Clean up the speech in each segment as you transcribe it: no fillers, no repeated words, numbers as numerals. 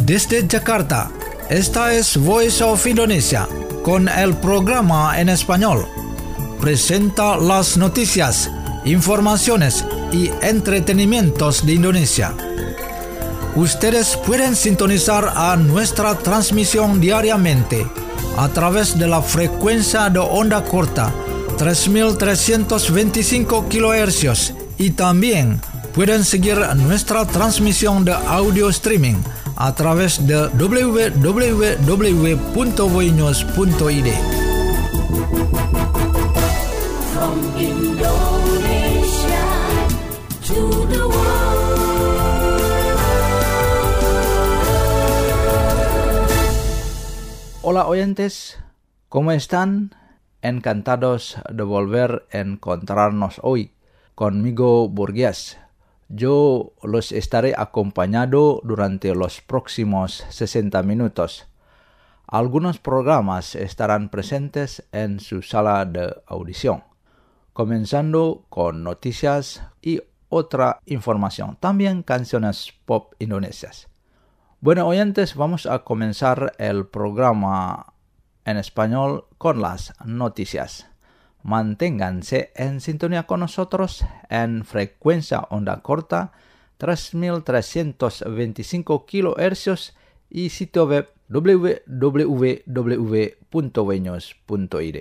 Desde Jakarta, esta es Voice of Indonesia, con el programa en español. Presenta las noticias, informaciones y entretenimientos de Indonesia. Ustedes pueden sintonizar a nuestra transmisión diariamente a través de la frecuencia de onda corta 3.325 kHz y también pueden seguir nuestra transmisión de audio streaming a través de www.voinews.id. From Indonesia to the world. Hola oyentes, ¿cómo están? Encantados de volver a encontrarnos hoy. Conmigo Burgués. Yo los estaré acompañando durante los próximos 60 minutos. Algunos programas estarán presentes en su sala de audición, comenzando con noticias y otra información, también canciones pop indonesias. Bueno, oyentes, vamos a comenzar el programa en español con las noticias. Manténganse en sintonía con nosotros en frecuencia onda corta 3.325 kHz y sitio web www.voinews.id.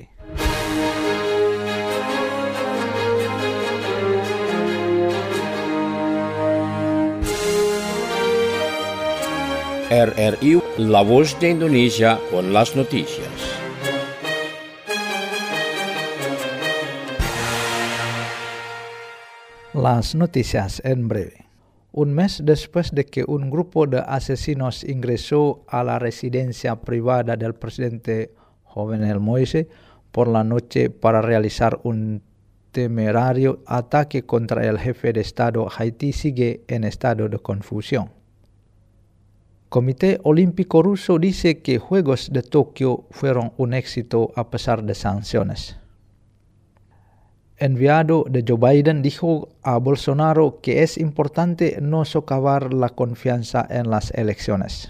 RRI, la voz de Indonesia con las noticias. Las noticias en breve. Un mes después de que un grupo de asesinos ingresó a la residencia privada del presidente Jovenel Moise por la noche para realizar un temerario ataque contra el jefe de Estado, Haití sigue en estado de confusión. Comité Olímpico Ruso dice que Juegos de Tokio fueron un éxito a pesar de sanciones. Enviado de Joe Biden dijo a Bolsonaro que es importante no socavar la confianza en las elecciones.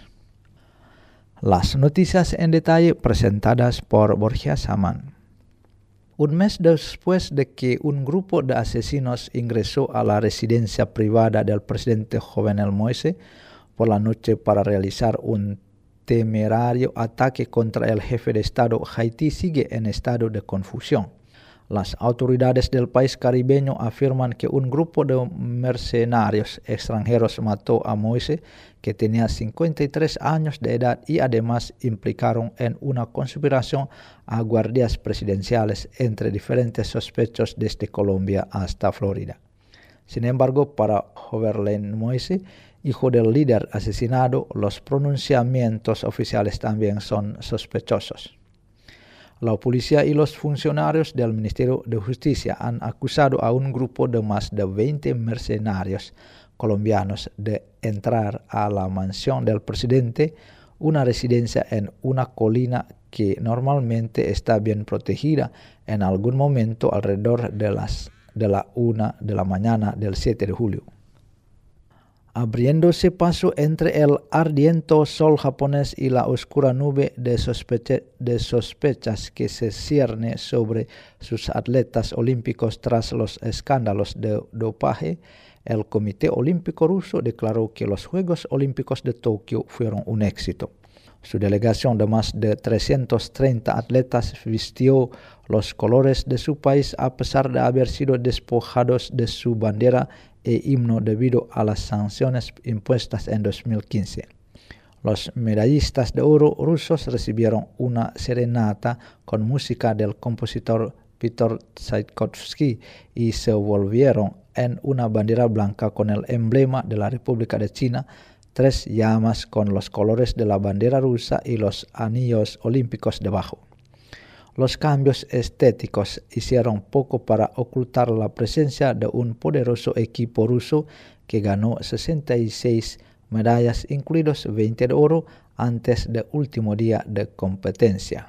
Las noticias en detalle presentadas por Borja Saman. Un mes después de que un grupo de asesinos ingresó a la residencia privada del presidente Jovenel Moise por la noche para realizar un temerario ataque contra el jefe de Estado, Haití sigue en estado de confusión. Las autoridades del país caribeño afirman que un grupo de mercenarios extranjeros mató a Moise, que tenía 53 años de edad, y además implicaron en una conspiración a guardias presidenciales entre diferentes sospechosos desde Colombia hasta Florida. Sin embargo, para Jovenel Moise, hijo del líder asesinado, los pronunciamientos oficiales también son sospechosos. La policía y los funcionarios del Ministerio de Justicia han acusado a un grupo de más de 20 mercenarios colombianos de entrar a la mansión del presidente, una residencia en una colina que normalmente está bien protegida, en algún momento alrededor de la 1 de la mañana del 7 de julio. Abriéndose paso entre el ardiente sol japonés y la oscura nube de sospechas que se cierne sobre sus atletas olímpicos tras los escándalos de dopaje, el Comité Olímpico Ruso declaró que los Juegos Olímpicos de Tokio fueron un éxito. Su delegación de más de 330 atletas vistió los colores de su país a pesar de haber sido despojados de su bandera e himno debido a las sanciones impuestas en 2015. Los medallistas de oro rusos recibieron una serenata con música del compositor Peter Tchaikovsky y se volvieron en una bandera blanca con el emblema de la República de China, 3 llamas con los colores de la bandera rusa y los anillos olímpicos debajo. Los cambios estéticos hicieron poco para ocultar la presencia de un poderoso equipo ruso que ganó 66 medallas, incluidos 20 de oro, antes del último día de competencia.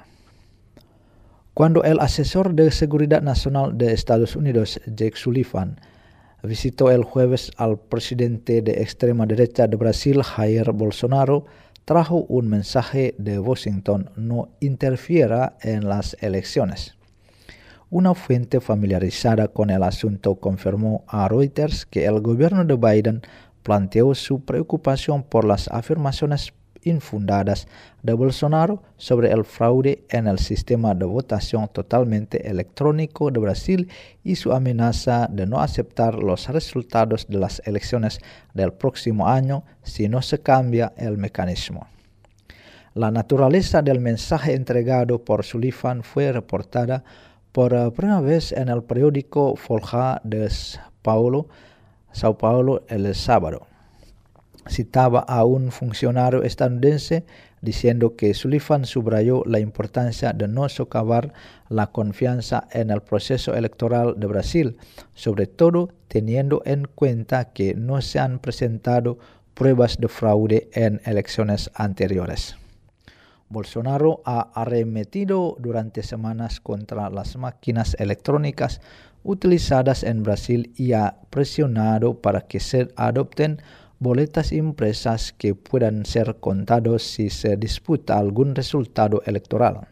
Cuando el asesor de Seguridad Nacional de Estados Unidos, Jake Sullivan, visitó el jueves al presidente de extrema derecha de Brasil, Jair Bolsonaro, trajo un mensaje de Washington no interfiera en las elecciones. Una fuente familiarizada con el asunto confirmó a Reuters que el gobierno de Biden planteó su preocupación por las afirmaciones infundadas de Bolsonaro sobre el fraude en el sistema de votación totalmente electrónico de Brasil y su amenaza de no aceptar los resultados de las elecciones del próximo año si no se cambia el mecanismo. La naturaleza del mensaje entregado por Sullivan fue reportada por primera vez en el periódico Folha de Sao Paulo el sábado. Citaba a un funcionario estadounidense diciendo que Sullivan subrayó la importancia de no socavar la confianza en el proceso electoral de Brasil, sobre todo teniendo en cuenta que no se han presentado pruebas de fraude en elecciones anteriores. Bolsonaro ha arremetido durante semanas contra las máquinas electrónicas utilizadas en Brasil y ha presionado para que se adopten boletas impresas que puedan ser contados si se disputa algún resultado electoral.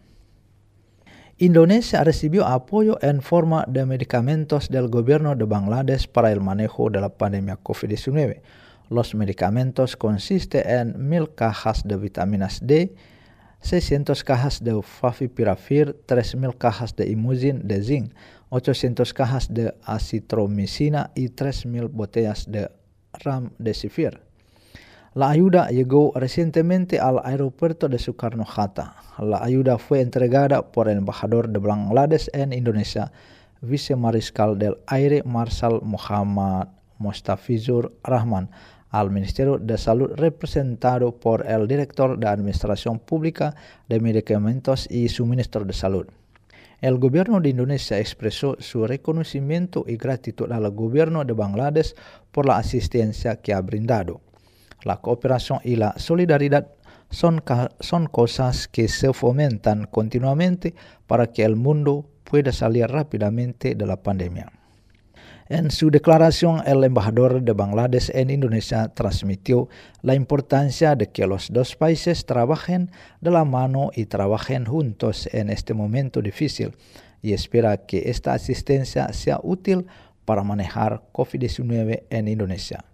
Indonesia recibió apoyo en forma de medicamentos del gobierno de Bangladesh para el manejo de la pandemia COVID-19. Los medicamentos consisten en 1.000 cajas de vitaminas D, 600 cajas de favipiravir, 3.000 cajas de Imugin de zinc, 800 cajas de acitromicina y 3.000 botellas de Remdesivir. La ayuda llegó recientemente al aeropuerto de Soekarno-Hatta. La ayuda fue entregada por el embajador de Bangladesh en Indonesia, vicemariscal del aire Marshal Muhammad Mustafizur Rahman, al Ministerio de Salud representado por el director de Administración Pública de Medicamentos y Suministro de Salud. El gobierno de Indonesia expresó su reconocimiento y gratitud al gobierno de Bangladesh por la asistencia que ha brindado. La cooperación y la solidaridad son cosas que se fomentan continuamente para que el mundo pueda salir rápidamente de la pandemia. En su declaración, el embajador de Bangladesh en Indonesia transmitió la importancia de que los dos países trabajen de la mano y trabajen juntos en este momento difícil y espera que esta asistencia sea útil para manejar COVID-19 en Indonesia.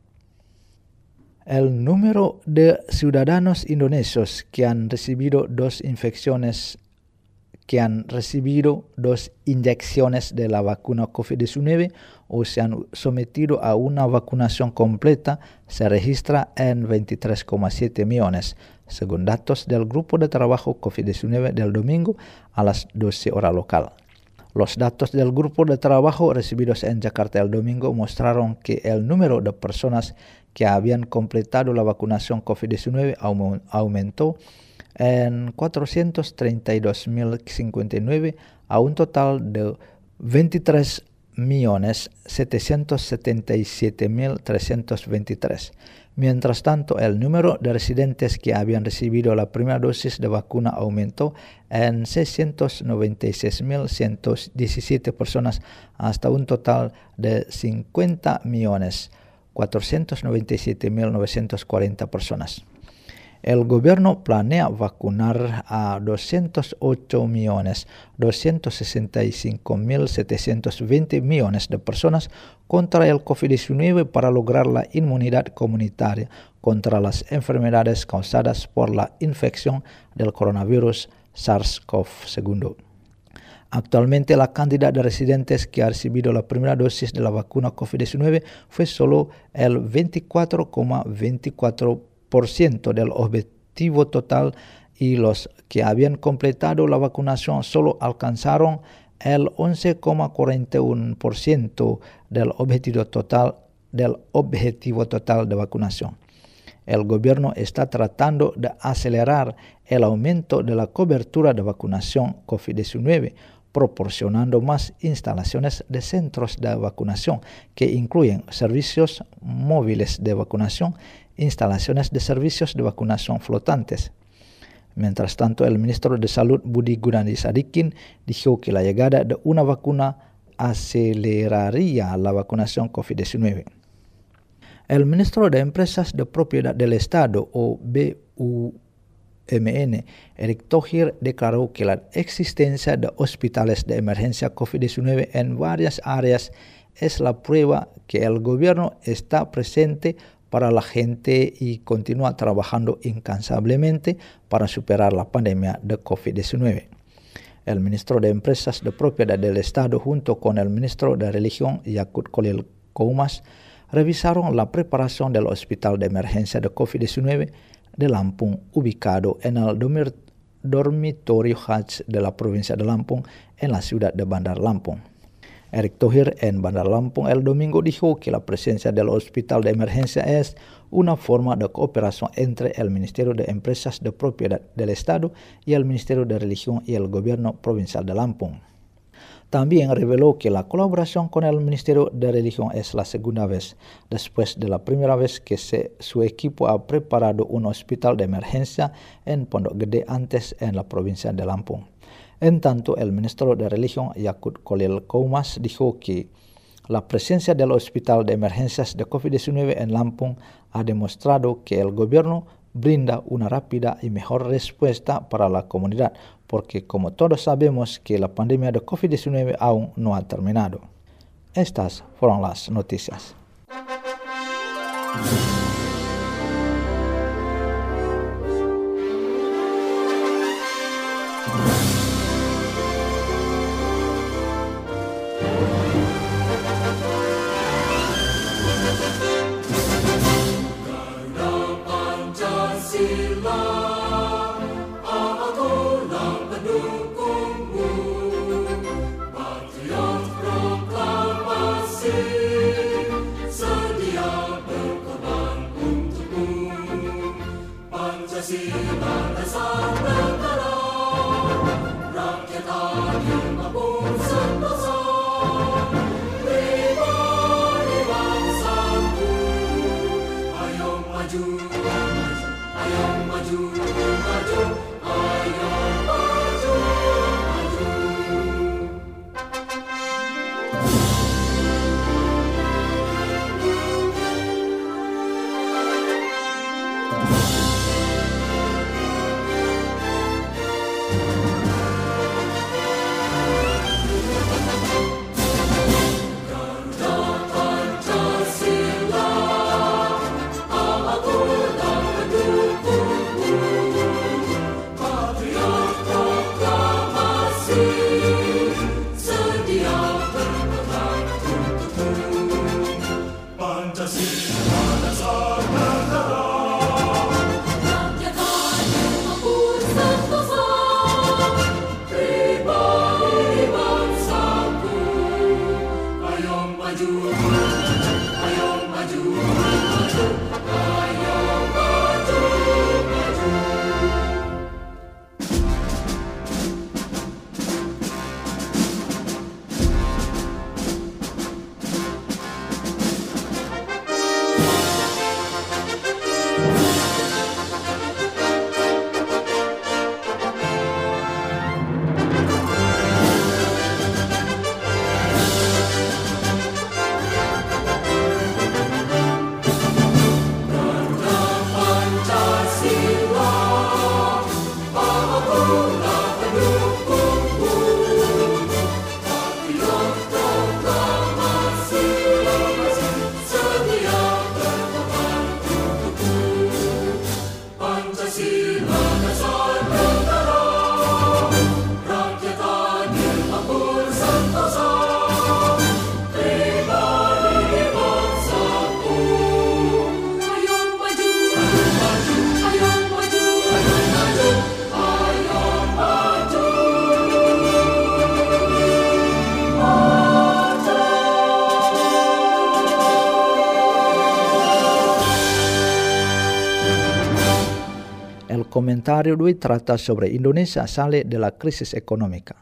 El número de ciudadanos indonesios que han recibido dos inyecciones de la vacuna COVID-19 o se han sometido a una vacunación completa se registra en 23,7 millones, según datos del Grupo de Trabajo COVID-19 del domingo a las 12 horas local. Los datos del Grupo de Trabajo recibidos en Jakarta el domingo mostraron que el número de personas que habían completado la vacunación COVID-19 aumentó en 432.059 a un total de 23.777.323. Mientras tanto, el número de residentes que habían recibido la primera dosis de vacuna aumentó en 696.117 personas hasta un total de 50.497.940 personas. El gobierno planea vacunar a 208.265.720 millones de personas contra el COVID-19 para lograr la inmunidad comunitaria contra las enfermedades causadas por la infección del coronavirus SARS-CoV-2. Actualmente, la cantidad de residentes que ha recibido la primera dosis de la vacuna COVID-19 fue solo el 24,24% del objetivo total y los que habían completado la vacunación solo alcanzaron el 11,41% del objetivo total de vacunación. El gobierno está tratando de acelerar el aumento de la cobertura de vacunación COVID-19, proporcionando más instalaciones de centros de vacunación que incluyen servicios móviles de vacunación, instalaciones de servicios de vacunación flotantes. Mientras tanto, el ministro de Salud Budi Gunadi Sadikin dijo que la llegada de una vacuna aceleraría la vacunación COVID-19. El ministro de Empresas de Propiedad del Estado, o UMN, Erick Thohir, declaró que la existencia de hospitales de emergencia COVID-19 en varias áreas es la prueba que el gobierno está presente para la gente y continúa trabajando incansablemente para superar la pandemia de COVID-19. El ministro de Empresas de Propiedad del Estado junto con el ministro de Religión, Yakut Khalil Qaumas, revisaron la preparación del Hospital de Emergencia de COVID-19 de Lampung, ubicado en el dormitorio Hajj de la provincia de Lampung en la ciudad de Bandar Lampung. Erick Thohir en Bandar Lampung el domingo dijo que la presencia del Hospital de Emergencia es una forma de cooperación entre el Ministerio de Empresas de Propiedad del Estado y el Ministerio de Religión y el Gobierno Provincial de Lampung. También reveló que la colaboración con el Ministerio de Religión es la segunda vez, después de la primera vez que su equipo ha preparado un hospital de emergencia en Pondok Gede antes en la provincia de Lampung. En tanto, el ministro de Religión, Yakut Khalil Qaumas, dijo que la presencia del Hospital de Emergencias de COVID-19 en Lampung ha demostrado que el gobierno brinda una rápida y mejor respuesta para la comunidad, porque como todos sabemos que la pandemia de COVID-19 aún no ha terminado. Estas fueron las noticias. El comentario de hoy trata sobre Indonesia sale de la crisis económica.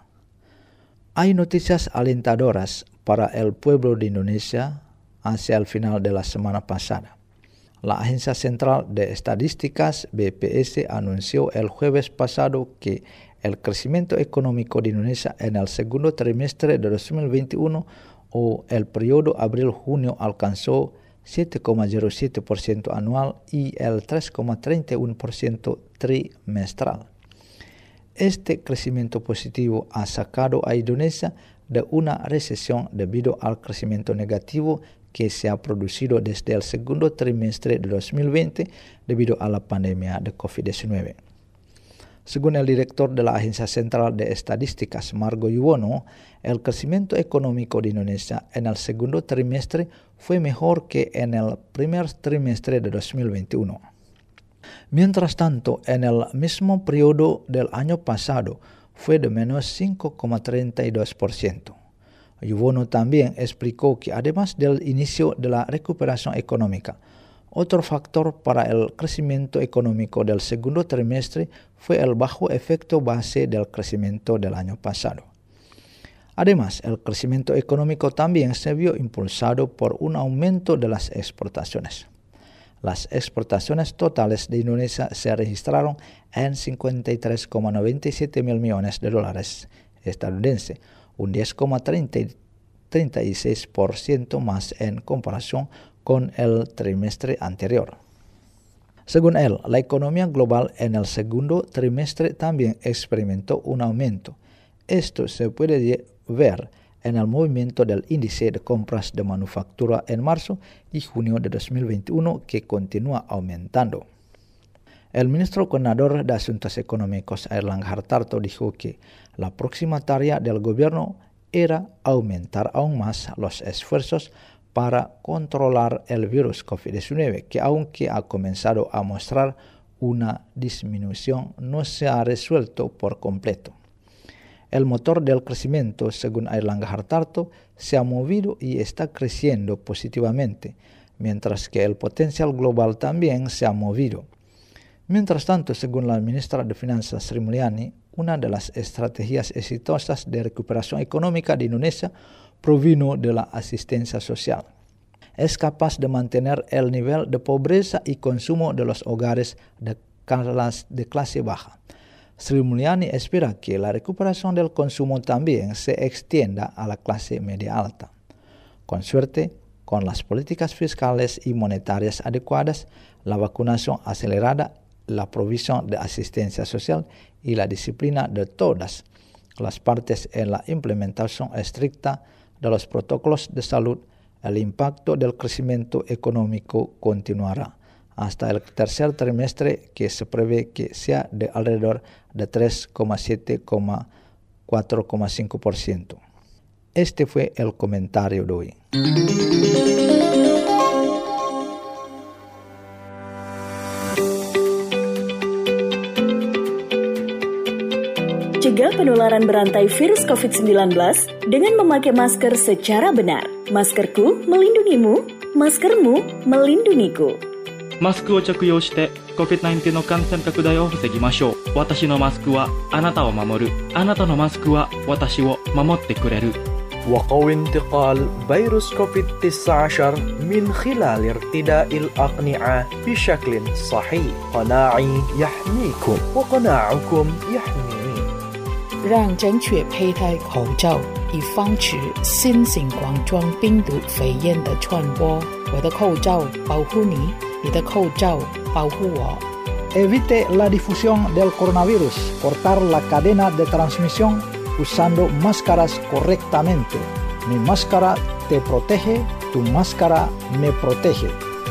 Hay noticias alentadoras para el pueblo de Indonesia hacia el final de la semana pasada. La Agencia Central de Estadísticas BPS anunció el jueves pasado que el crecimiento económico de Indonesia en el segundo trimestre de 2021 o el periodo abril-junio alcanzó 7,07% anual y el 3,31% trimestral. Este crecimiento positivo ha sacado a Indonesia de una recesión debido al crecimiento negativo que se ha producido desde el segundo trimestre de 2020 debido a la pandemia de COVID-19. Según el director de la Agencia Central de Estadísticas, Margo Yuwono, el crecimiento económico de Indonesia en el segundo trimestre fue mejor que en el primer trimestre de 2021. Mientras tanto, en el mismo periodo del año pasado fue de menos 5,32%. Yuwono también explicó que además del inicio de la recuperación económica, otro factor para el crecimiento económico del segundo trimestre fue el bajo efecto base del crecimiento del año pasado. Además, el crecimiento económico también se vio impulsado por un aumento de las exportaciones. Las exportaciones totales de Indonesia se registraron en 53,97 mil millones de dólares estadounidenses, un 10,36% más en comparación con el trimestre anterior. Según él, la economía global en el segundo trimestre también experimentó un aumento. Esto se puede ver en el movimiento del índice de compras de manufactura en marzo y junio de 2021, que continúa aumentando. El ministro coordinador de Asuntos Económicos, Airlangga Hartarto, dijo que la próxima tarea del gobierno era aumentar aún más los esfuerzos para controlar el virus COVID-19, que aunque ha comenzado a mostrar una disminución, no se ha resuelto por completo. El motor del crecimiento, según Airlangga Hartarto, se ha movido y está creciendo positivamente, mientras que el potencial global también se ha movido. Mientras tanto, según la ministra de Finanzas Sri Mulyani, una de las estrategias exitosas de recuperación económica de Indonesia provino de la asistencia social. Es capaz de mantener el nivel de pobreza y consumo de los hogares de clase baja. Sri Mulyani espera que la recuperación del consumo también se extienda a la clase media alta. Con suerte, con las políticas fiscales y monetarias adecuadas, la vacunación acelerada, la provisión de asistencia social y la disciplina de todas las partes en la implementación estricta de los protocolos de salud, el impacto del crecimiento económico continuará hasta el tercer trimestre, que se prevé que sea de alrededor de 3,7-4,5%. Este fue el comentario de hoy. Cegah penularan berantai virus COVID-19 dengan memakai masker secara benar. Maskerku melindungimu, maskermu melindungiku. マスクを着用して COVID-19 の感染拡大を防ぎましょう。私のマスクはあなたを守る。あなたのマスクは私を守ってくれる。 وقوي انتقال فيروس كوفيد-19 من خلال ارتداء الأقنعة بشكل صحيح. قناعي يحميكم وقناعكم يحميني. 让正确佩戴口罩，以防止新型冠状病毒肺炎的传播。我的口罩保护你，你的口罩保护我。 Evite la difusión del coronavirus. Cortar la cadena de transmisión usando máscaras correctamente. Mi máscara te protege, tu máscara me protege.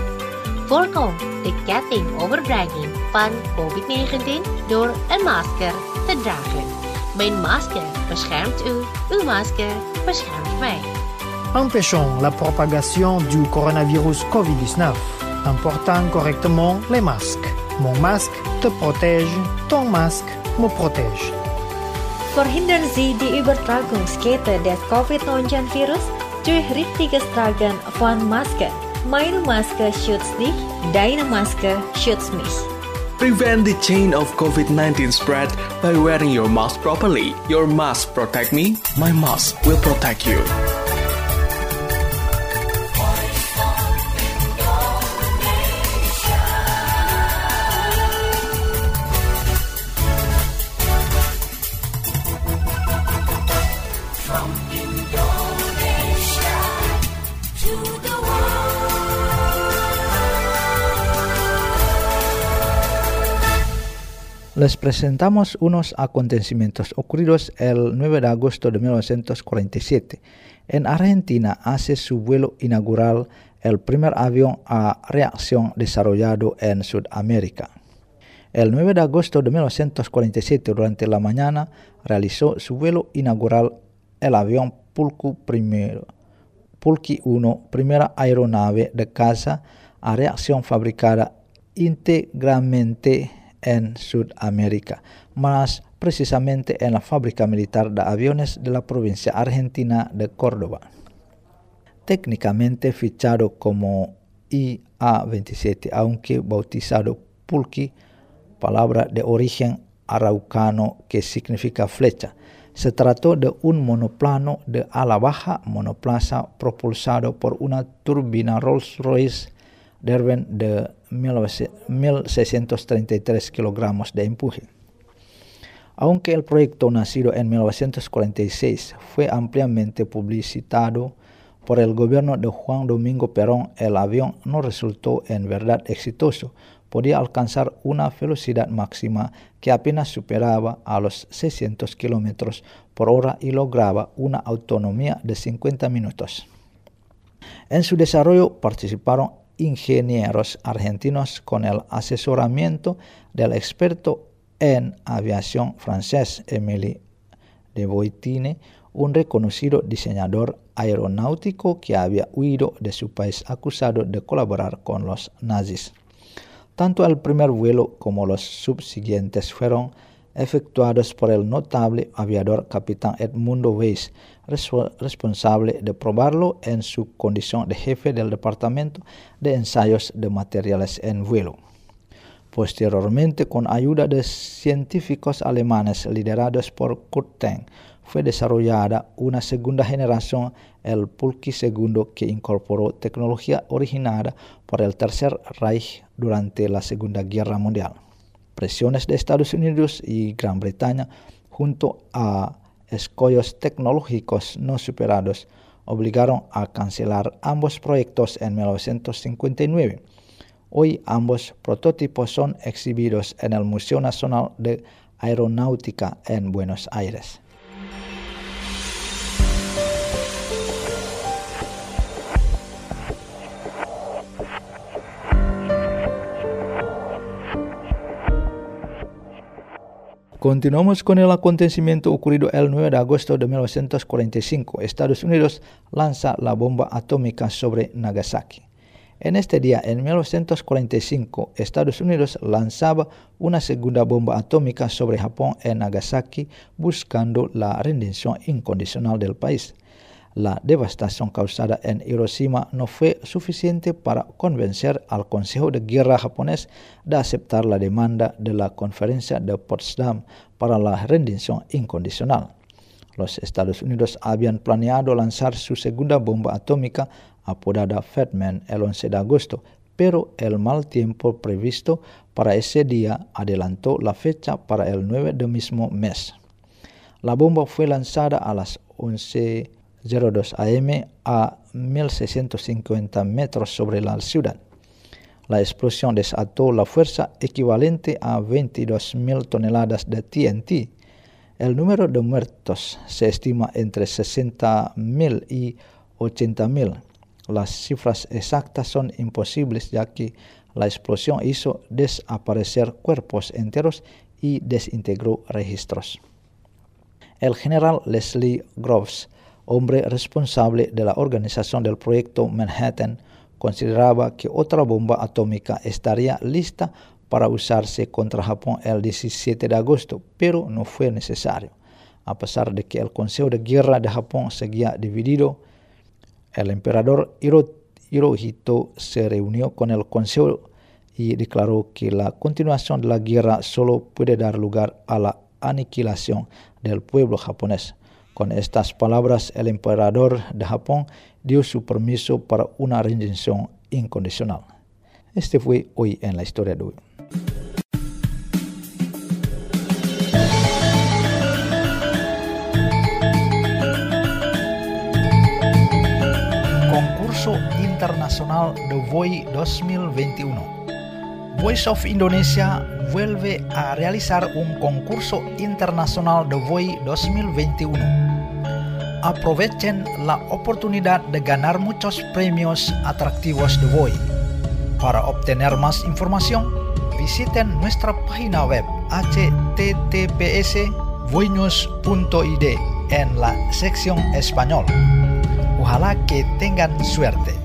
Voorkom de ketting overdraging van COVID-19 door een masker te dragen. Mijn masker beschermt u, uw masker beschermt mij. Empêchons la propagation du coronavirus COVID-19 en portant correctement les masques. Mon masque te protège, ton masque me protège. Verhindern Sie die Übertragungskette des Covid-19-Virus durch richtiges Tragen von Masken. Meine Maske schützt dich, deine Maske schützt mich. Prevent the chain of COVID-19 spread by wearing your mask properly. Your mask protect me, my mask will protect you. From Indonesia to the world. Les presentamos unos acontecimientos ocurridos el 9 de agosto de 1947. En Argentina hace su vuelo inaugural el primer avión a reacción desarrollado en Sudamérica. El 9 de agosto de 1947, durante la mañana, realizó su vuelo inaugural el avión Pulqui 1, primera aeronave de caza a reacción fabricada íntegramente en Sudamérica, más precisamente en la fábrica militar de aviones de la provincia argentina de Córdoba. Técnicamente fichado como IA-27, aunque bautizado Pulqui, palabra de origen araucano que significa flecha. Se trató de un monoplano de ala baja monoplaza propulsado por una turbina Rolls-Royce Derwent de 1.633 kilogramos de empuje. Aunque el proyecto nacido en 1946 fue ampliamente publicitado por el gobierno de Juan Domingo Perón, el avión no resultó en verdad exitoso. Podía alcanzar una velocidad máxima que apenas superaba a los 600 kilómetros por hora y lograba una autonomía de 50 minutos. En su desarrollo participaron ingenieros argentinos con el asesoramiento del experto en aviación francés Émile de Boitine, un reconocido diseñador aeronáutico que había huido de su país acusado de colaborar con los nazis. Tanto el primer vuelo como los subsiguientes fueron efectuados por el notable aviador capitán Edmundo Weiss, responsable de probarlo en su condición de jefe del Departamento de Ensayos de Materiales en Vuelo. Posteriormente, con ayuda de científicos alemanes liderados por Kurt Tank, fue desarrollada una segunda generación, el Pulqui II, que incorporó tecnología originada por el Tercer Reich durante la Segunda Guerra Mundial. Presiones de Estados Unidos y Gran Bretaña, junto a escollos tecnológicos no superados, obligaron a cancelar ambos proyectos en 1959. Hoy ambos prototipos son exhibidos en el Museo Nacional de Aeronáutica en Buenos Aires. Continuamos con el acontecimiento ocurrido el 9 de agosto de 1945. Estados Unidos lanza la bomba atómica sobre Nagasaki. En este día, en 1945, Estados Unidos lanzaba una segunda bomba atómica sobre Japón en Nagasaki, buscando la rendición incondicional del país. La devastación causada en Hiroshima no fue suficiente para convencer al Consejo de Guerra japonés de aceptar la demanda de la Conferencia de Potsdam para la rendición incondicional. Los Estados Unidos habían planeado lanzar su segunda bomba atómica, apodada Fat Man, el 11 de agosto, pero el mal tiempo previsto para ese día adelantó la fecha para el 9 del mismo mes. La bomba fue lanzada a las 11:02 am a 1.650 metros sobre la ciudad. La explosión desató la fuerza equivalente a 22.000 toneladas de TNT. El número de muertos se estima entre 60.000 y 80.000. Las cifras exactas son imposibles, ya que la explosión hizo desaparecer cuerpos enteros y desintegró registros. El general Leslie Groves, hombre responsable de la organización del proyecto Manhattan, consideraba que otra bomba atómica estaría lista para usarse contra Japón el 17 de agosto, pero no fue necesario. A pesar de que el Consejo de Guerra de Japón seguía dividido, el emperador Hirohito se reunió con el Consejo y declaró que la continuación de la guerra solo puede dar lugar a la aniquilación del pueblo japonés. Con estas palabras, el emperador de Japón dio su permiso para una rendición incondicional. Este fue Hoy en la Historia de hoy. Concurso Internacional de VOI 2021. Voice of Indonesia vuelve a realizar un concurso internacional de Voice 2021. Aprovechen la oportunidad de ganar muchos premios atractivos de Voice. Para obtener más información, visiten nuestra página web https://voinews.id en la sección español. Ojalá que tengan suerte.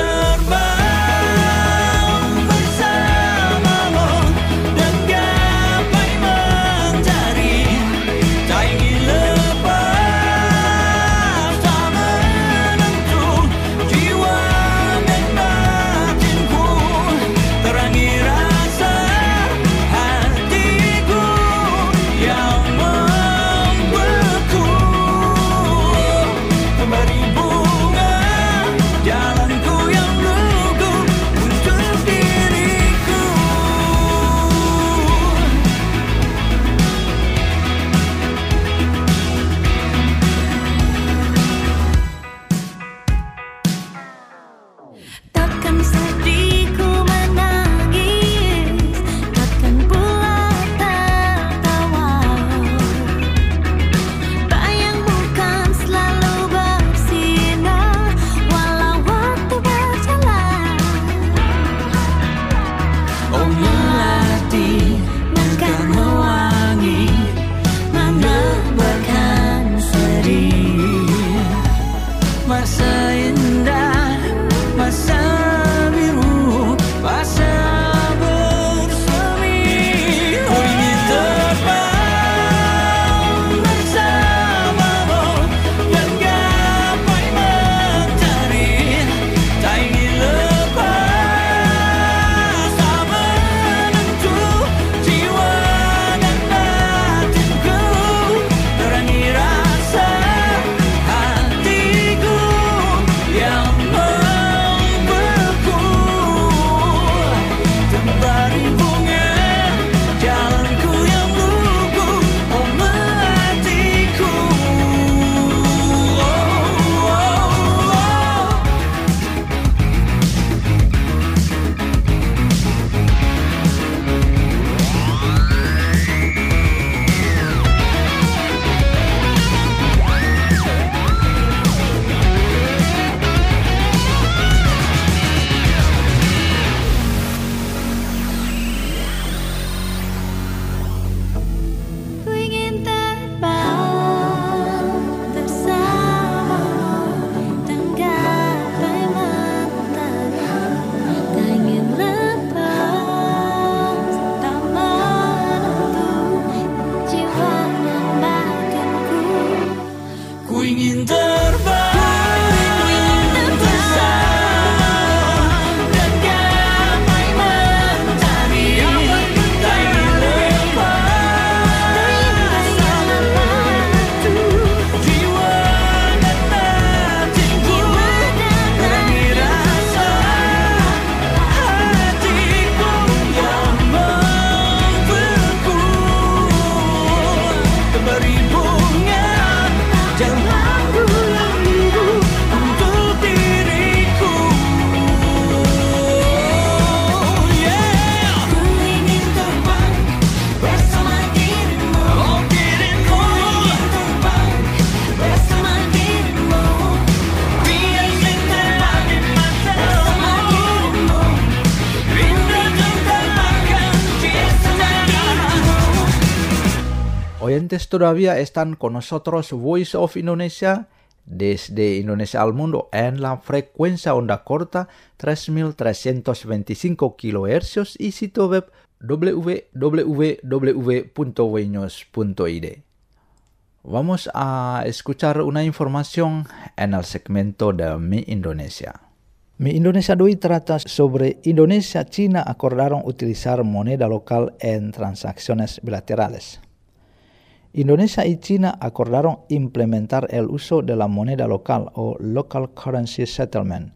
Terbang bersamamu dengan oyentes todavía están con nosotros Voice of Indonesia desde Indonesia al mundo en la frecuencia onda corta 3325 kHz y sitio web www.wnews.id. Vamos a escuchar una información en el segmento de Mi Indonesia. Mi Indonesia de hoy trata sobre Indonesia y China acordaron utilizar moneda local en transacciones bilaterales. Indonesia y China acordaron implementar el uso de la moneda local o Local Currency Settlement,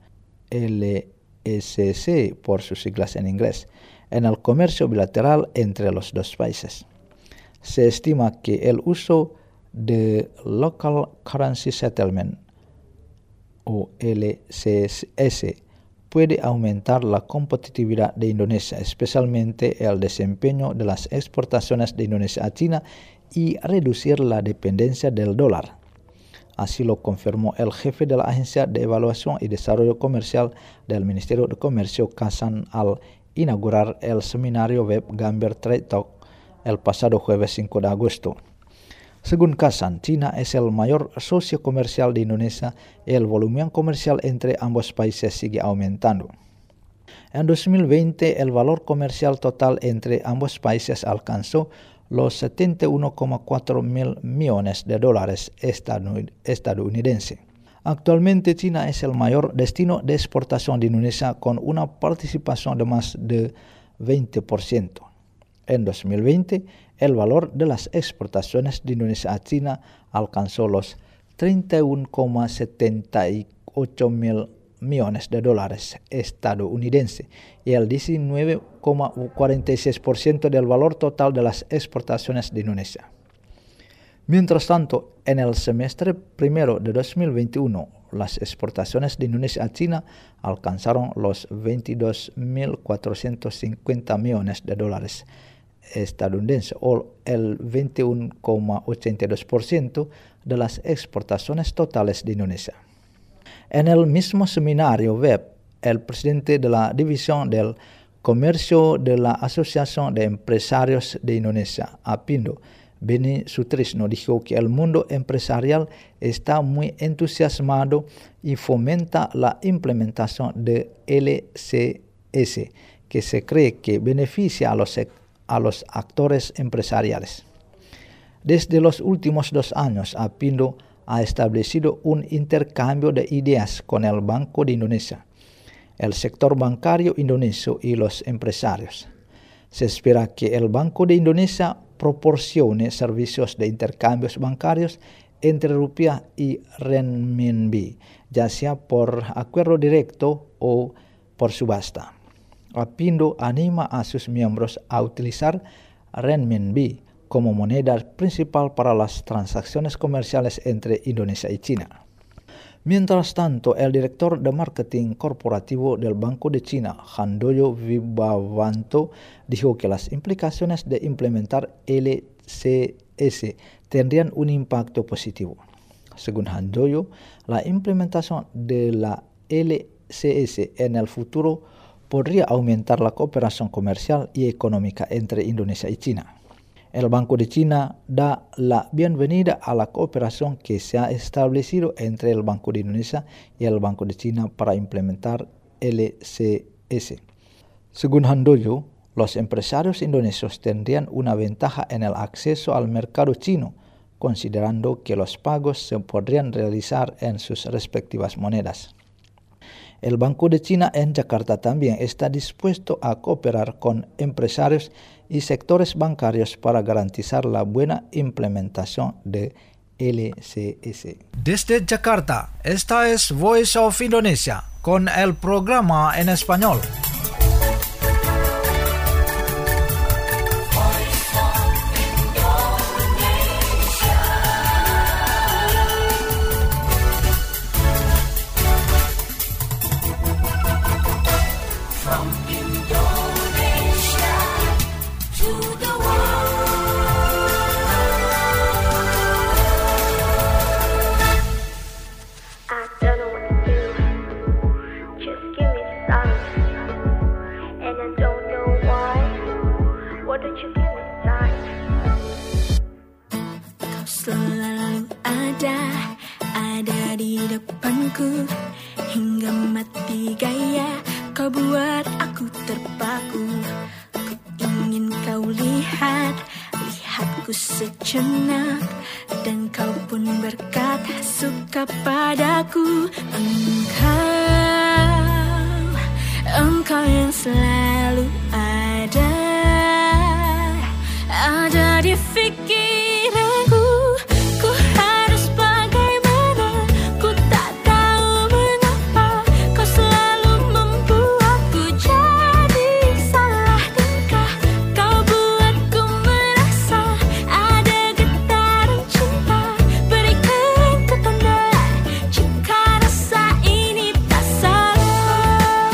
LCC por sus siglas en inglés, en el comercio bilateral entre los dos países. Se estima que el uso de Local Currency Settlement o LCS puede aumentar la competitividad de Indonesia, especialmente el desempeño de las exportaciones de Indonesia a China y reducir la dependencia del dólar. Así lo confirmó el jefe de la Agencia de Evaluación y Desarrollo Comercial del Ministerio de Comercio, Kasan, al inaugurar el seminario web Gambir Trade Talk el pasado jueves 5 de agosto. Según Kasan, China es el mayor socio comercial de Indonesia y el volumen comercial entre ambos países sigue aumentando. En 2020, el valor comercial total entre ambos países alcanzó los 71,4 mil millones de dólares estadounidenses. Actualmente, China es el mayor destino de exportación de Indonesia con una participación de más de 20%. En 2020, el valor de las exportaciones de Indonesia a China alcanzó los 31,78 mil millones de dólares estadounidenses y el 19,46% del valor total de las exportaciones de Indonesia. Mientras tanto, en el semestre primero de 2021, las exportaciones de Indonesia a China alcanzaron los 22.450 millones de dólares estadounidenses o el 21,82% de las exportaciones totales de Indonesia. En el mismo seminario web, el presidente de la División del Comercio de la Asociación de Empresarios de Indonesia, APindo, Beni Sutrisno, dijo que el mundo empresarial está muy entusiasmado y fomenta la implementación de LCS, que se cree que beneficia a los actores empresariales. Desde los últimos 2 años, APindo ha establecido un intercambio de ideas con el Banco de Indonesia, el sector bancario indonesio y los empresarios. Se espera que el Banco de Indonesia proporcione servicios de intercambios bancarios entre rupiah y renminbi, ya sea por acuerdo directo o por subasta. APindo anima a sus miembros a utilizar renminbi como moneda principal para las transacciones comerciales entre Indonesia y China. Mientras tanto, el director de marketing corporativo del Banco de China, Handoyo Wibawanto, dijo que las implicaciones de implementar LCS tendrían un impacto positivo. Según Handoyo, la implementación de la LCS en el futuro podría aumentar la cooperación comercial y económica entre Indonesia y China. El Banco de China da la bienvenida a la cooperación que se ha establecido entre el Banco de Indonesia y el Banco de China para implementar LCS. Según Handoyo, los empresarios indonesios tendrían una ventaja en el acceso al mercado chino, considerando que los pagos se podrían realizar en sus respectivas monedas. El Banco de China en Jakarta también está dispuesto a cooperar con empresarios y sectores bancarios para garantizar la buena implementación de LCS. Desde Jakarta, esta es Voice of Indonesia con el programa en español. aku hingga mati gaya. Kau buat aku terpaku. Ku ingin kau lihatku sejenak, dan kau pun berkata suka padaku. Engkau yang selalu ada di pikiranku. Ku harus bagaimana, ku tak tahu mengapa kau selalu membuatku jadi salah tingkah. Kau buatku merasa ada getaran cinta. Berikan ku tanda jika rasa ini tak salah.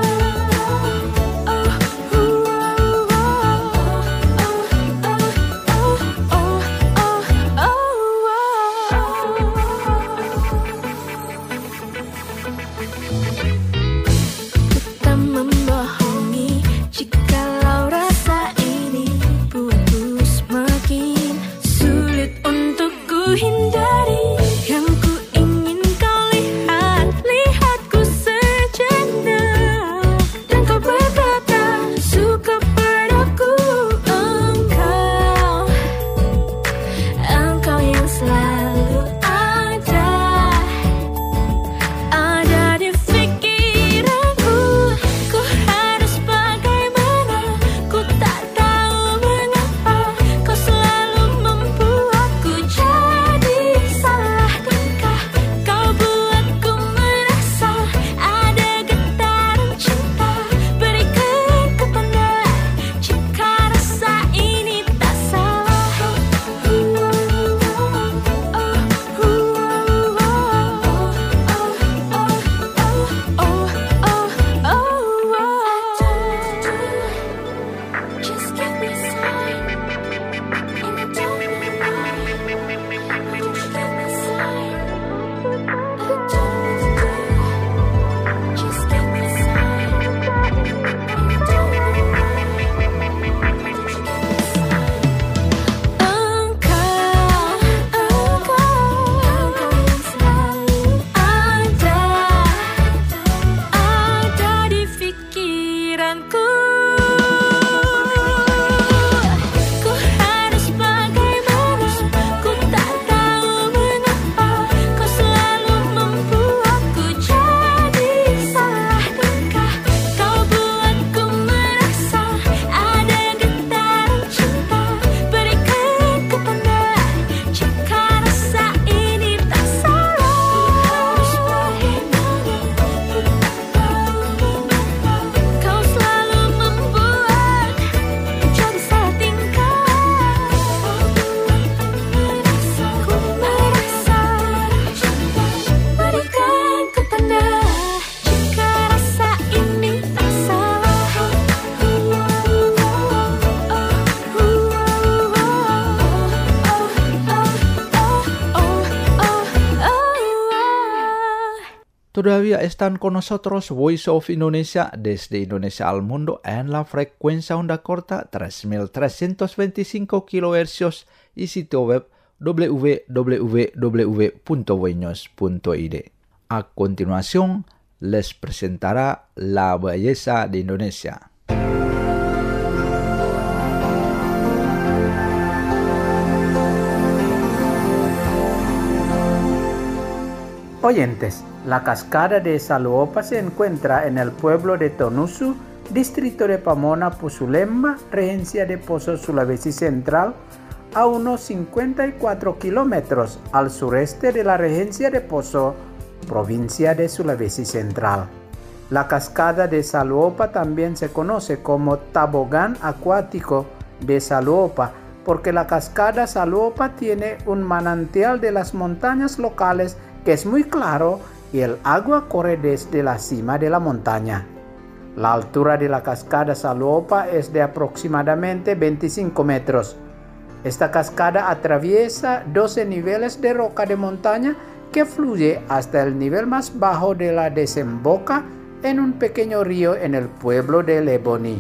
Tak membohongi jikalau rasa ini buatku semakin sulit untuk ku hindari. Yang ku ingin kau lihatku sejenak, dan kau berkata suka padaku. Engkau yang selalu ada di pikiranku. Ku harus bagaimana, ku tak tahu mengapa kau selalu membuatku jadi salah tingkah. Kau buatku merasa ada getaran cinta. Berikan ku tanda jika rasa ini tak salah. Just give me a sign, and I don't know why. Won't you give me a sign? I don't know what to do. Just give me a sign, and I don't know why. Won't you give me a sign? Engkau yang selalu ada di pikiranku. Ku harus bagaimana, ku tak tahu mengapa kau selalu membuatku jadi salah tingkah. Kau buatku merasa ada getaran cinta. Berikan ku tanda jika rasa ini tak salah. Kau selalu membuat jadi salah tingkah. Ku merasa berikan ku tanda jika rasa ini tak salah. Todavía están con nosotros Voice of Indonesia desde Indonesia al mundo en la frecuencia onda corta 3325 kHz y sitio web www.voinews.id. A continuación, les presentará la belleza de Indonesia. Oyentes, la cascada de Saluopa se encuentra en el pueblo de Tonusu, distrito de Pamona, Pusulemba, regencia de Poso, Sulawesi Central, a unos 54 kilómetros al sureste de la regencia de Poso, provincia de Sulawesi Central. La cascada de Saluopa también se conoce como tobogán acuático de Saluopa, porque la cascada Saluopa tiene un manantial de las montañas locales que es muy claro y el agua corre desde la cima de la montaña. La altura de la cascada Saluopa es de aproximadamente 25 metros. Esta cascada atraviesa 12 niveles de roca de montaña que fluye hasta el nivel más bajo de la desemboca en un pequeño río en el pueblo de Leboni.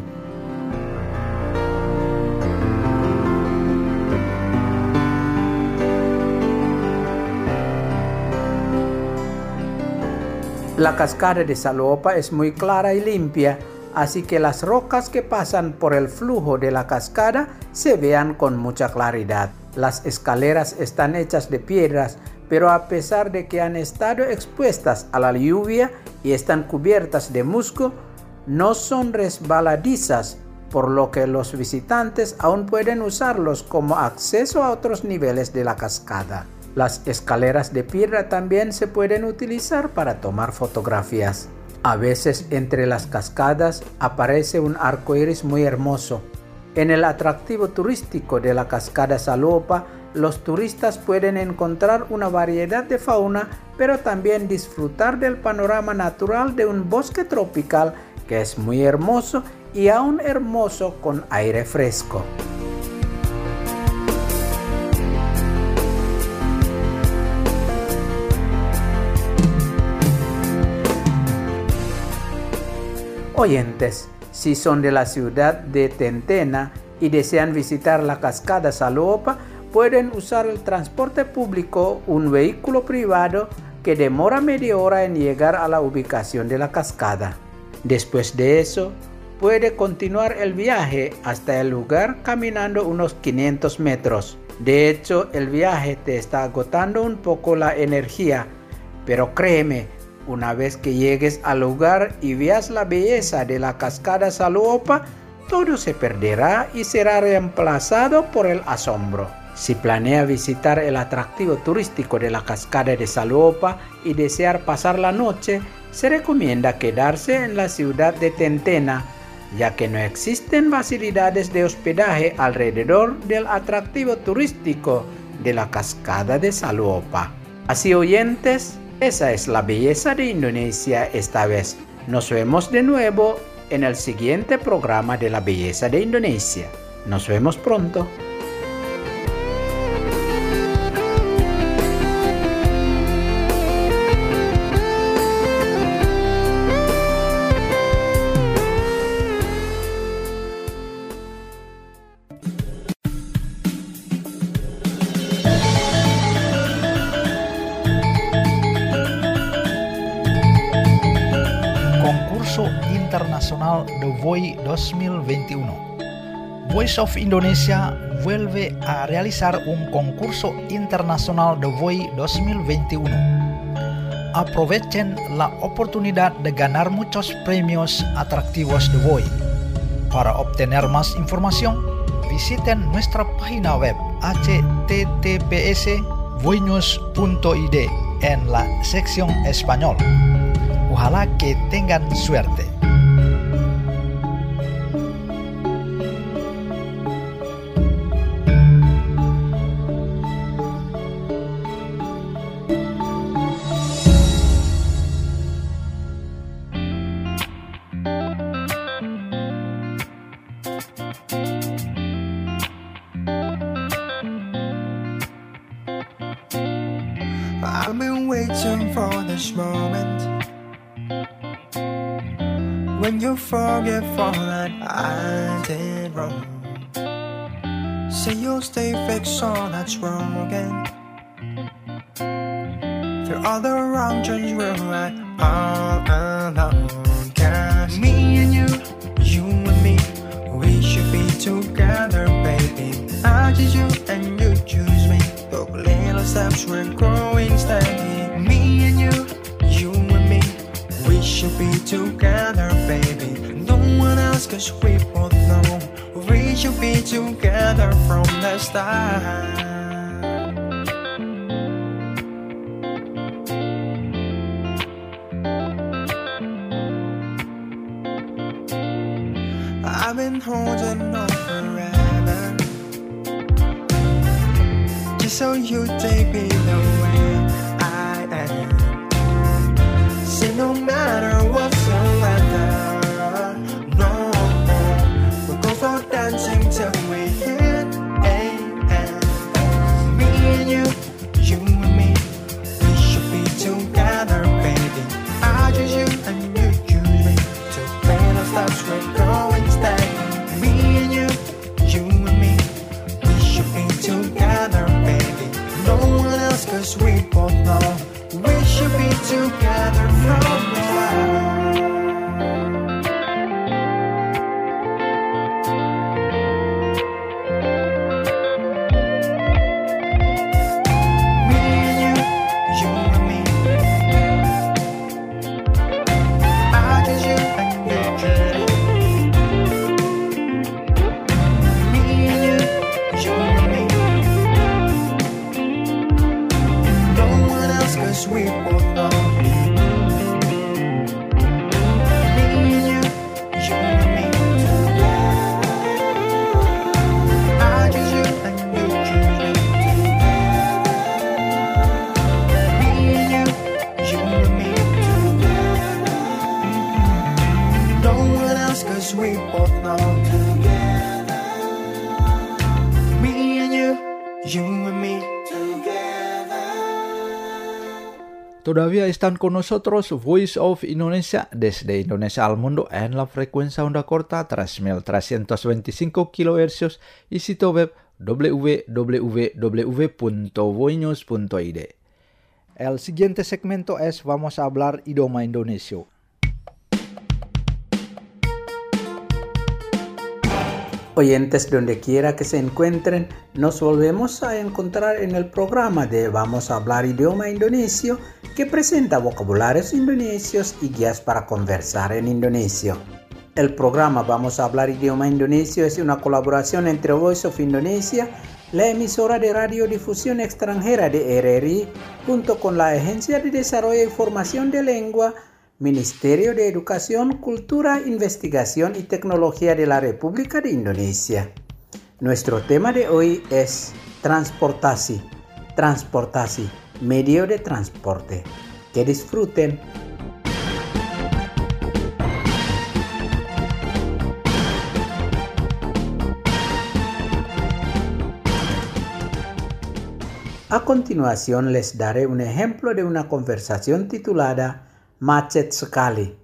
La cascada de Salopa es muy clara y limpia, así que las rocas que pasan por el flujo de la cascada se vean con mucha claridad. Las escaleras están hechas de piedras, pero a pesar de que han estado expuestas a la lluvia y están cubiertas de musgo, no son resbaladizas, por lo que los visitantes aún pueden usarlos como acceso a otros niveles de la cascada. Las escaleras de piedra también se pueden utilizar para tomar fotografías. A veces entre las cascadas aparece un arco iris muy hermoso. En el atractivo turístico de la cascada Salopa, los turistas pueden encontrar una variedad de fauna, pero también disfrutar del panorama natural de un bosque tropical que es muy hermoso y aún hermoso con aire fresco. Oyentes, si son de la ciudad de Tentena y desean visitar la cascada Salopa, pueden usar el transporte público, un vehículo privado que demora media hora en llegar a la ubicación de la cascada. Después de eso, puede continuar el viaje hasta el lugar caminando unos 500 metros. De hecho, el viaje te está agotando un poco la energía, pero créeme, una vez que llegues al lugar y veas la belleza de la cascada Salopa, todo se perderá y será reemplazado por el asombro. Si planea visitar el atractivo turístico de la cascada de Salopa y desear pasar la noche, se recomienda quedarse en la ciudad de Tentena, ya que no existen facilidades de hospedaje alrededor del atractivo turístico de la cascada de Salopa. Así, oyentes, esa es la belleza de Indonesia esta vez. Nos vemos de nuevo en el siguiente programa de la belleza de Indonesia. Nos vemos pronto. Internacional The Voice 2021. Voice of Indonesia vuelve a realizar un concurso internacional The Voice 2021. Aprovechen la oportunidad de ganar muchos premios atractivos The Voice. Para obtener más información, visiten nuestra página web https://voicenews.id en la sección español. Ojalá que tengan suerte. I've been waiting for this moment, when you forget all that I did wrong. Say you'll stay fixed on that's wrong again. Through all the wrong turns we're right all alone. 'Cause me and you and me, we should be together, baby. I choose you and you choose me. Took little steps, we're growing steady. Me and you and me, we should be together, baby. No one else, 'cause we both know we should be together from the start. I've been holding on forever, just so you take me the way I am. Say no matter whatsoever, no, we'll go for dancing till we hit AM. Me and you and me, we should be together, baby. I choose you and you choose me. To play the steps we're going steady. Me and you and me, we should be together, baby. No one else, 'cause we both know we should be together from both know. Together, me and you and me. Todavía están con nosotros Voice of Indonesia desde Indonesia al mundo en la frecuencia onda corta 3.325 kHz y sitio web www.voinews.id. El siguiente segmento es Vamos a hablar idioma Indonesia. Oyentes donde quiera que se encuentren, nos volvemos a encontrar en el programa de Vamos a hablar idioma indonesio que presenta vocabularios indonesios y guías para conversar en indonesio. El programa Vamos a hablar idioma indonesio es una colaboración entre Voice of Indonesia, la emisora de radiodifusión extranjera de RRI, junto con la Agencia de Desarrollo y Formación de Lengua, Ministerio de Educación, Cultura, Investigación y Tecnología de la República de Indonesia. Nuestro tema de hoy es transportasi. Transportasi, medio de transporte. Que disfruten. A continuación les daré un ejemplo de una conversación titulada Macet sekali,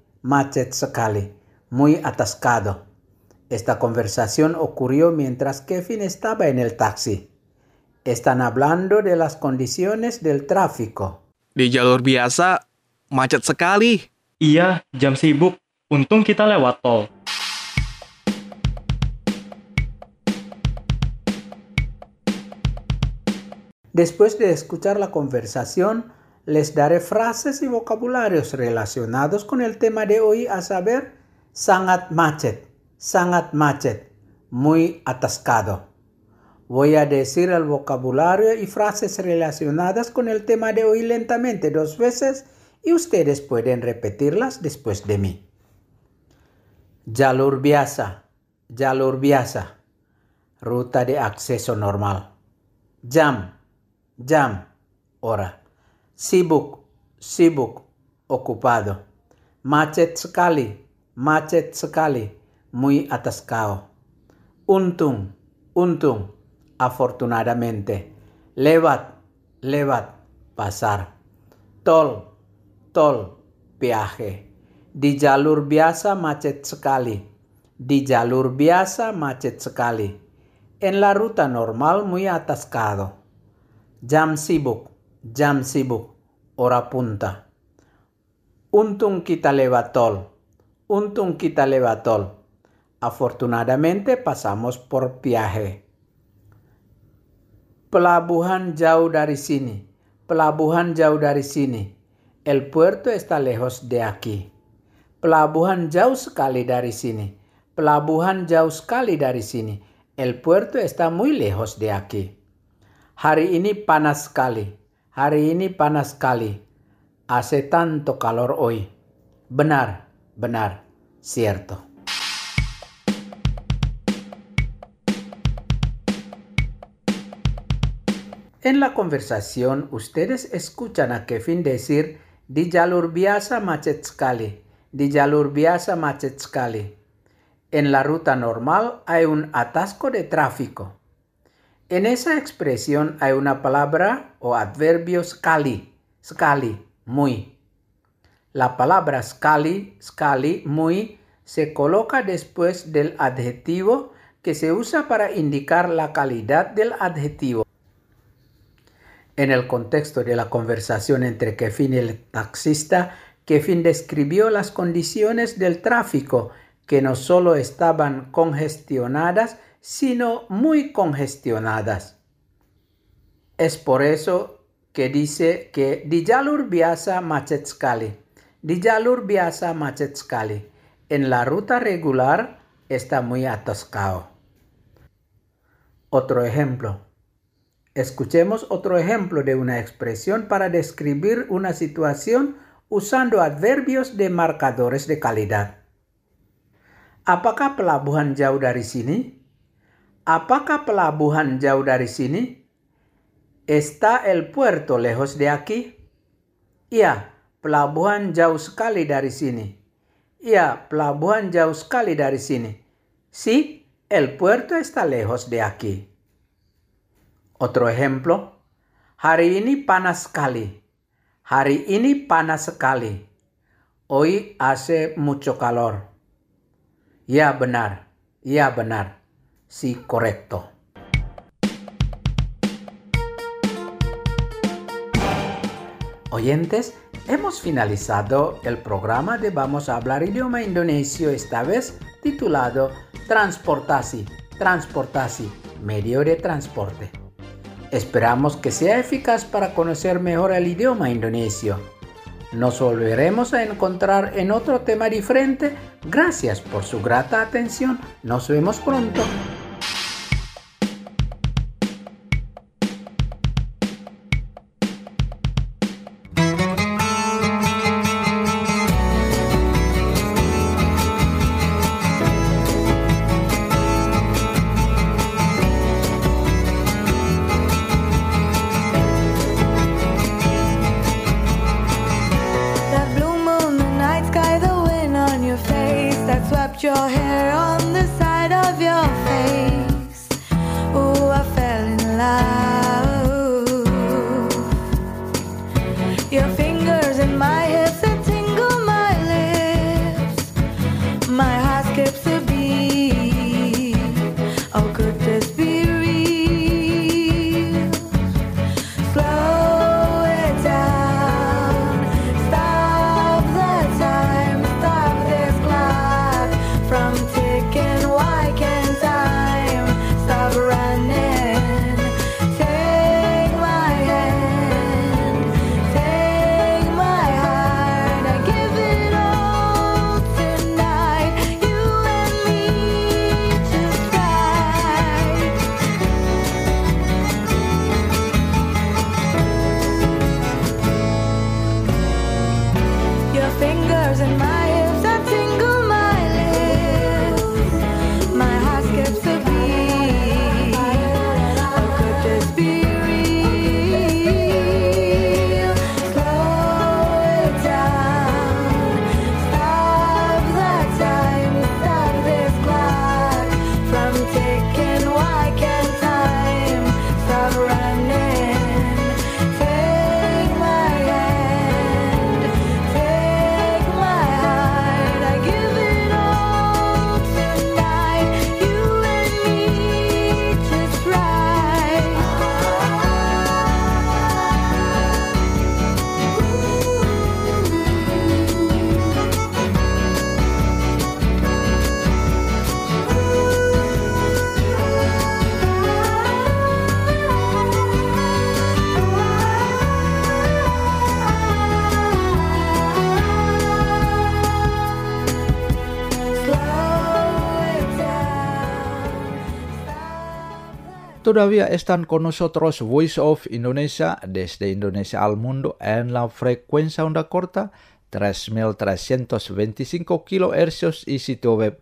muy atascado. Esta conversación ocurrió mientras Kevin estaba en el taxi. Están hablando de las condiciones del tráfico. Di jalur biasa, macet sekali. Iya, jam sibuk. Untung kita lewat tol. Después de escuchar la conversación, les daré frases y vocabularios relacionados con el tema de hoy, a saber, sangat macet, muy atascado. Voy a decir el vocabulario y frases relacionadas con el tema de hoy lentamente 2 veces y ustedes pueden repetirlas después de mí. Jalur biasa, ruta de acceso normal. Jam, hora. Sibuk, ocupado. Macet sekali, muy atascado. Untung, afortunadamente. Lewat, pasar. Tol, peaje. Di jalur biasa macet sekali. En la ruta normal muy atascado. Jam sibuk, hora punta. Untung kita lewat tol. Afortunadamente pasamos por peaje. Pelabuhan jauh dari sini. El puerto está lejos de aquí. Pelabuhan jauh sekali dari sini. El puerto está muy lejos de aquí. Hari ini panas sekali. Hace tanto calor hoy. Benar, cierto. En la conversación, ustedes escuchan a Kevin decir di jalur biasa macet sekali. En la ruta normal hay un atasco de tráfico. En esa expresión hay una palabra o adverbio sekali, muy. La palabra sekali, muy, se coloca después del adjetivo que se usa para indicar la calidad del adjetivo. En el contexto de la conversación entre Kevin y el taxista, Kevin describió las condiciones del tráfico que no solo estaban congestionadas, sino muy congestionadas. Es por eso que dice que di jalur biasa macet sekali. En la ruta regular está muy atascado. Otro ejemplo. Escuchemos otro ejemplo de una expresión para describir una situación usando adverbios de marcadores de calidad. Apakah pelabuhan jauh dari sini? ¿Está el puerto lejos de aquí? Iya, pelabuhan jauh sekali dari sini. Sí, el puerto está lejos de aquí. Otro ejemplo, hari ini panas sekali. Hari ini panas sekali. Hoy hace mucho calor. Ya benar. Sí, correcto. Oyentes, hemos finalizado el programa de Vamos a hablar idioma indonesio, esta vez titulado Transportasi, medio de transporte. Esperamos que sea eficaz para conocer mejor el idioma indonesio. Nos volveremos a encontrar en otro tema diferente. Gracias por su grata atención. Nos vemos pronto. Your hair on the side of your face. Ooh, I fell in love. Your fingers in my hips that tingle my lips. My heart skips a beat. Oh, could this be real? Slow it down. Stop the time. Stop this clock from ticking. Why can't time stop running? Take my hand, take my heart. I give it all tonight. You and me just right. Your fingers in my hips that tingle my lips. My heart skips a beat. How could this be real? Slow it down. Stop the time. Stop this clock from ticking. Why can't time stop running? Take my hand, take my heart. I give it all tonight. You and me just right. Todavía están con nosotros Voice of Indonesia desde Indonesia al mundo en la frecuencia onda corta 3325 kHz y sitio web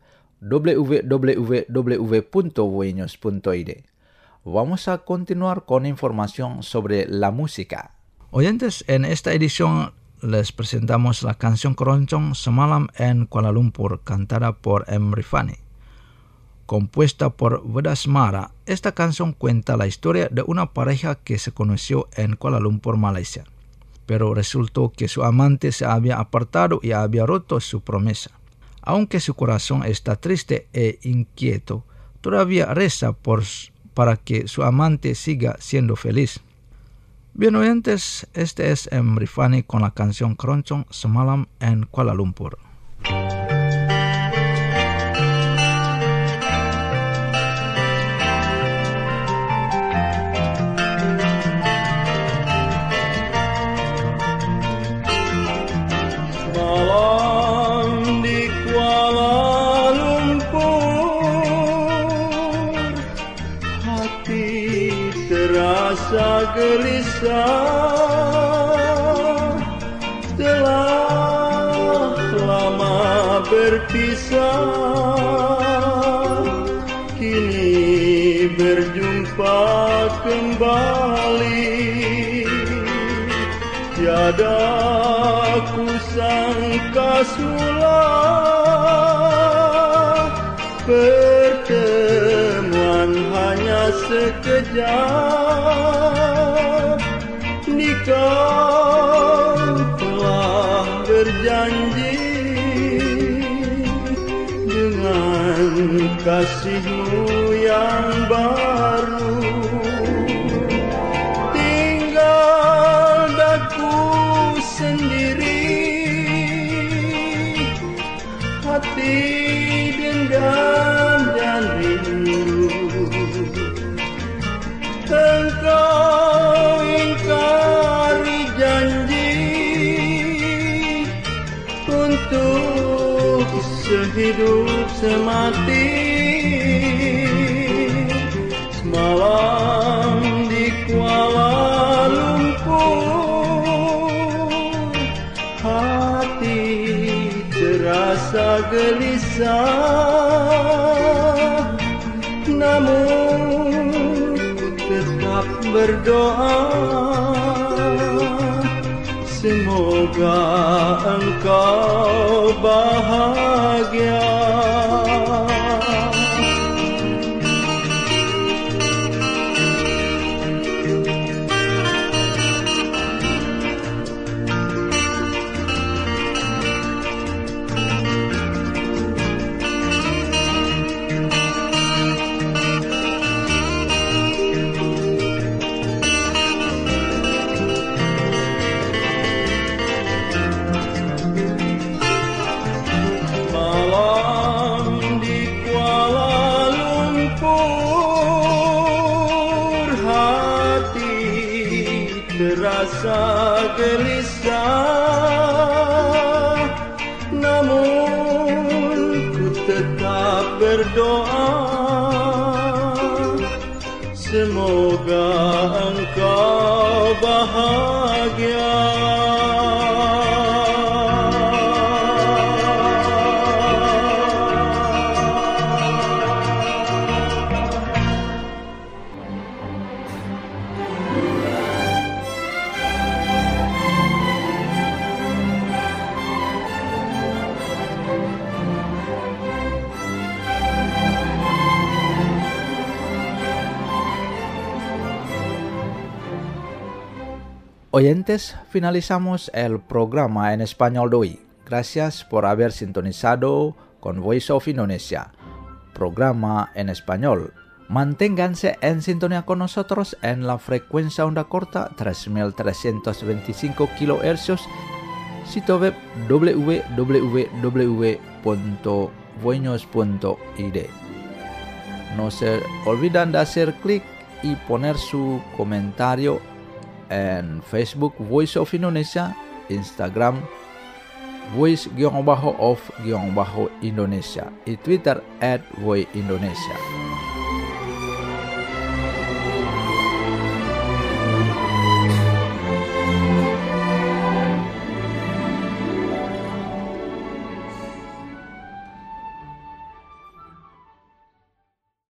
www.voinews.id. Vamos a continuar con información sobre la música. Oyentes, en esta edición les presentamos la canción Keroncong Semalam en Kuala Lumpur, cantada por M. Rifani. Compuesta por Vedasmara, esta canción cuenta la historia de una pareja que se conoció en Kuala Lumpur, Malaysia. Pero resultó que su amante se había apartado y había roto su promesa. Aunque su corazón está triste e inquieto, todavía reza para que su amante siga siendo feliz. Bien oyentes, este es M. Rifani con la canción Keroncong Semalam en Kuala Lumpur. Malam di Kuala Lumpur, hati terasa gelisah. Telah lama berpisah, kini berjumpa kembali. Tiada kusangka semula pertemuan hanya sekejap. Kau telah berjanji dengan kasih-Mu yang baru. Tinggal daku sendiri, hati dendam dan rindu. Engkau ingkari janji untuk sehidup semati. Semalam di Kuala Lumpur, hati terasa gelisah, namun tetap berdoa, semoga engkau bahagia. Terasa gelisah, namun ku tetap berdoa, semoga engkau bahagia. Oyentes, finalizamos el programa en español de hoy. Gracias por haber sintonizado con Voice of Indonesia, programa en español. Manténganse en sintonía con nosotros en la frecuencia onda corta 3325 kHz, sitio web www.voinos.id. No se olviden de hacer clic y poner su comentario en Facebook Voice of Indonesia, Instagram Voice_of_Indonesia y Twitter @voiceindonesia.